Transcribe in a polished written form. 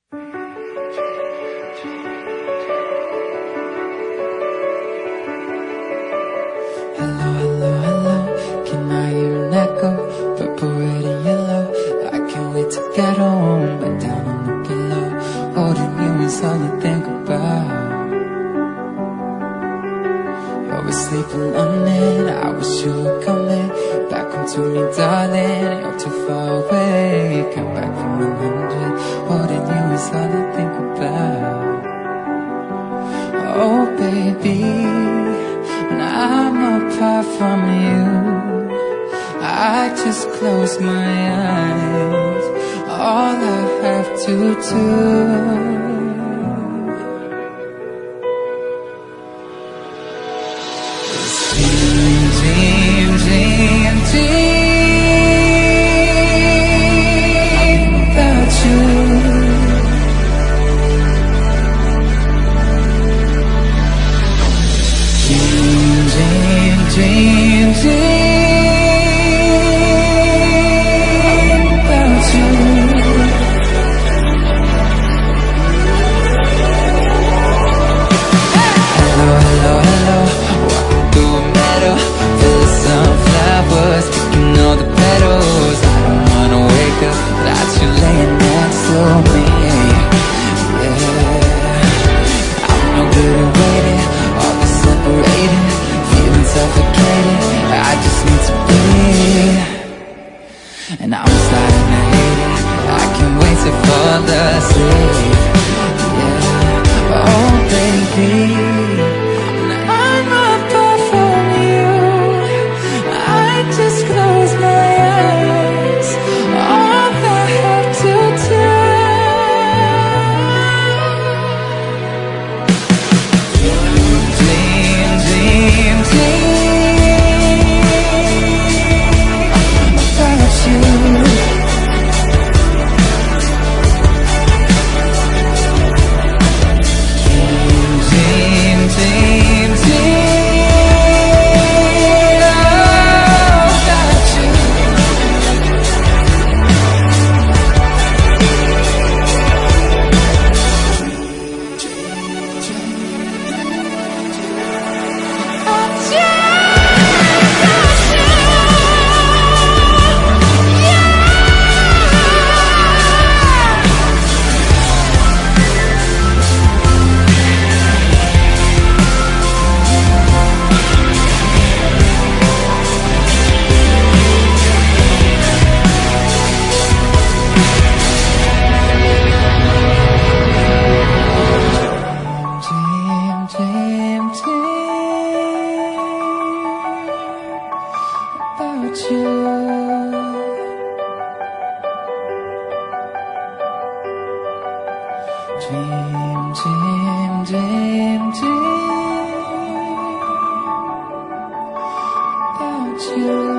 Hello, hello, hello, can I hear an echo? Purple, red and yellow, I can't wait to get home. Back down on the pillow, holding you is all I think about. You're asleep in London, I wish you were coming back home to me, darling. You're too far away, come back from 100. Holding you is all I think about. Oh baby, I'm apart from you. I just close my eyes, all I have to do. Dream, dream, dream, dream about you. Dream, dream, dream, dream about you. Hello, hello, hello, walking through a meadow, full of sunflowers, picking all the petals. I don't wanna wake up without you laying next to me. Yeah, I'm no good at waiting, all this separating, feeling suffocated. I just need to breathe, and I'm starting to hate it. I can't wait to fall asleep. Yeah, oh baby, I'm apart from you. I just close my eyes, all I have to do. Dream, dream, dream about you. Dream, dream, dream about you. Dream, dream, dream about you. Dream, dream, dream, dream about you.